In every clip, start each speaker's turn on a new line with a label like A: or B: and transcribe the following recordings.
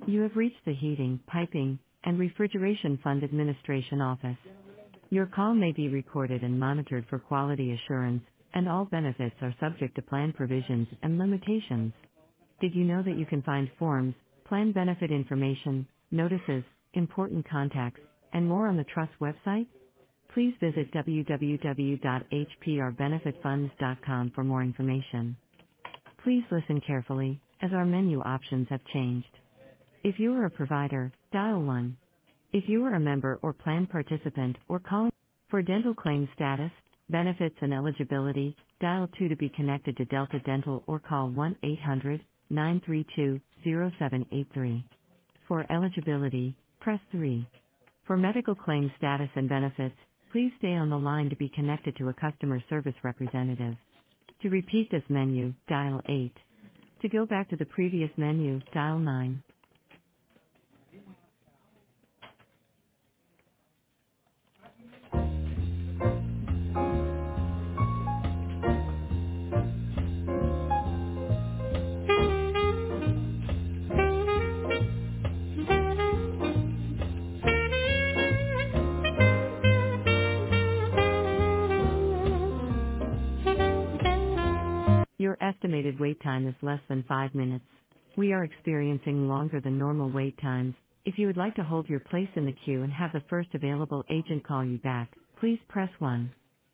A: You have reached the Heating, Piping, and Refrigeration Fund Administration Office. Your call may be recorded and monitored for quality assurance, and all benefits are subject to plan provisions and limitations. Did you know that you can find forms, plan benefit information, notices, important contacts, and more on the Trust website? Please visit www.hprbenefitfunds.com for more information. Please listen carefully, as our menu options have changed. If you are a provider, dial 1. If you are a member or plan participant or calling for dental claim status, benefits and eligibility, dial 2 to be connected to Delta Dental or call 1-800-932-0783. For eligibility, press 3. For medical claim status and benefits, please stay on the line to be connected to a customer service representative. To repeat this menu, dial 8. To go back to the previous menu, dial 9. Your estimated wait time is less than 5 minutes. We are experiencing longer than normal wait times. If you would like to hold your place in the queue and have the first available agent call you back, please press 1.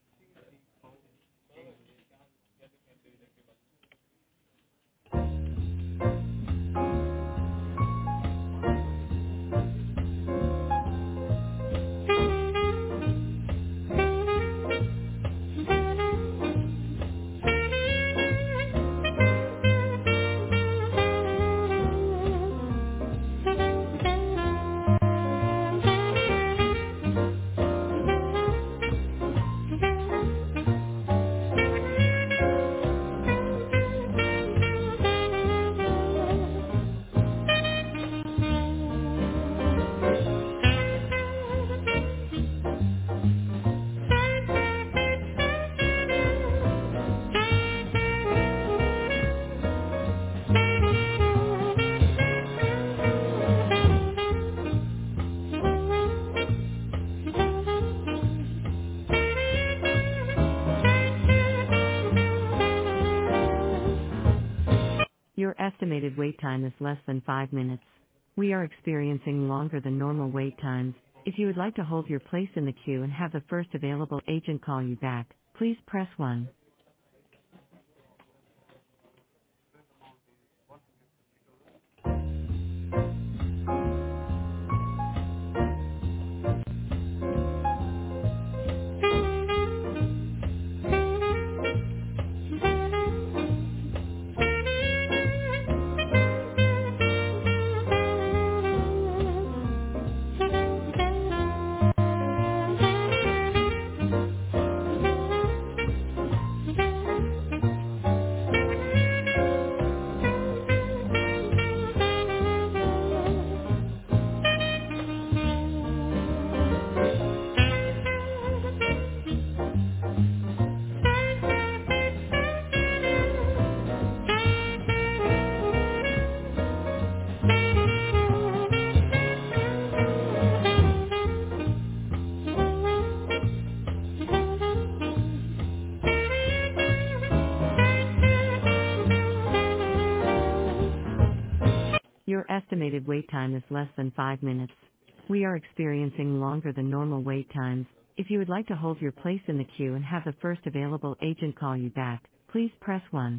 A: Your estimated wait time is less than 5 minutes. We are experiencing longer than normal wait times. If you would like to hold your place in the queue and have the first available agent call you back, please press 1. Your estimated wait time is less than 5 minutes. We are experiencing longer than normal wait times. If you would like to hold your place in the queue and have the first available agent call you back, please press 1.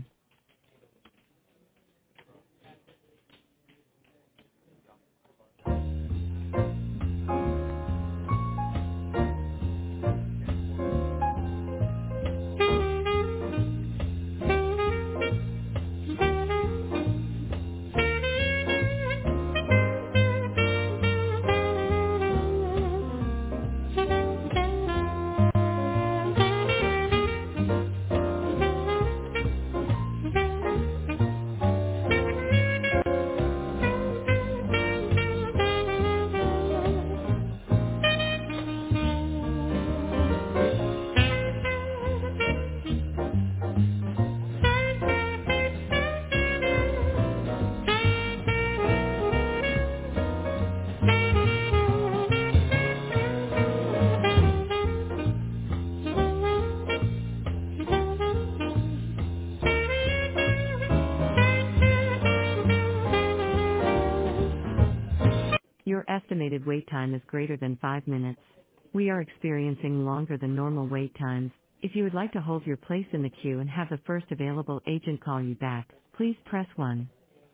A: estimated wait time is greater than 5 minutes. We are experiencing longer than normal wait times. If you would like to hold your place in the queue and have the first available agent call you back, please press 1.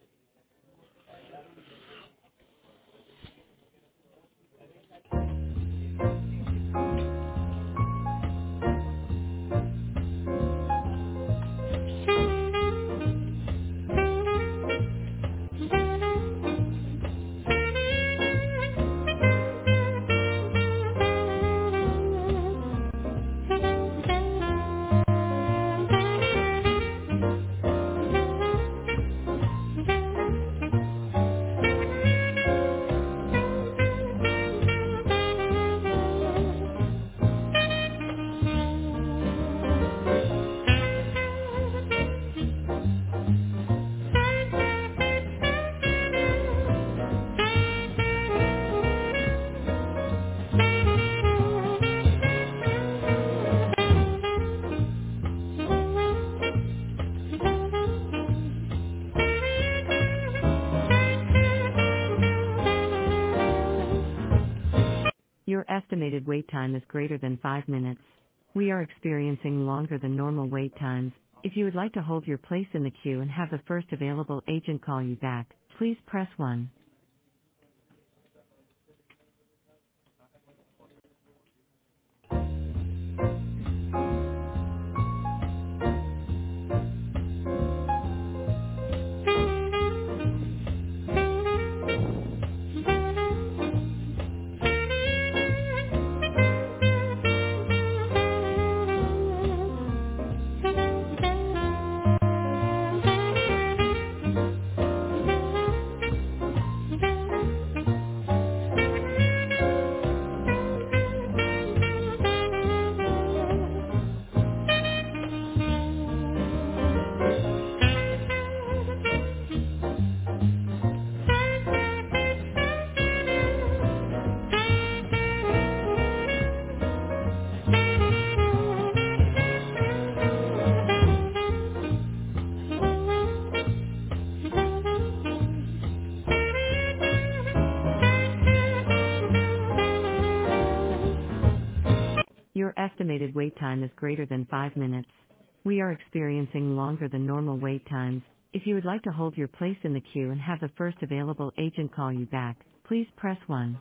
A: Your estimated wait time is greater than 5 minutes. We are experiencing longer than normal wait times. If you would like to hold your place in the queue and have the first available agent call you back, please press 1. Your estimated wait time is greater than 5 minutes. We are experiencing longer than normal wait times. If you would like to hold your place in the queue and have the first available agent call you back, please press 1.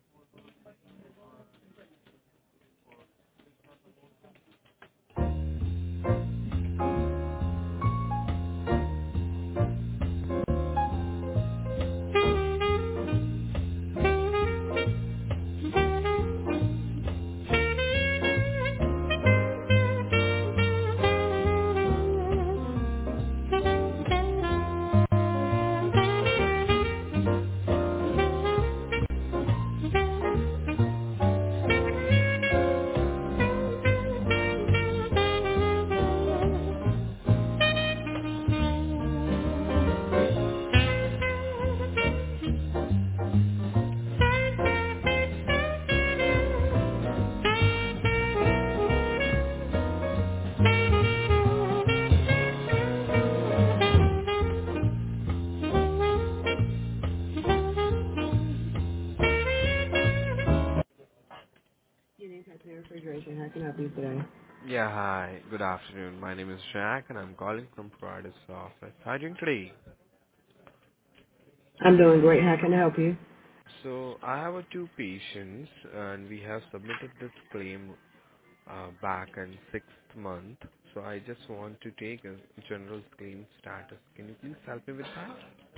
A: Your name, type, and refrigeration. How can I help you today?
B: Yeah, hi. Good afternoon. My name is Jack and I'm calling from provider's office. How are you doing today?
A: I'm doing great. How can I help you?
B: So I have two patients and we have submitted this claim back in 6th month. So I just want to take a general claim status. Can you please help me with that?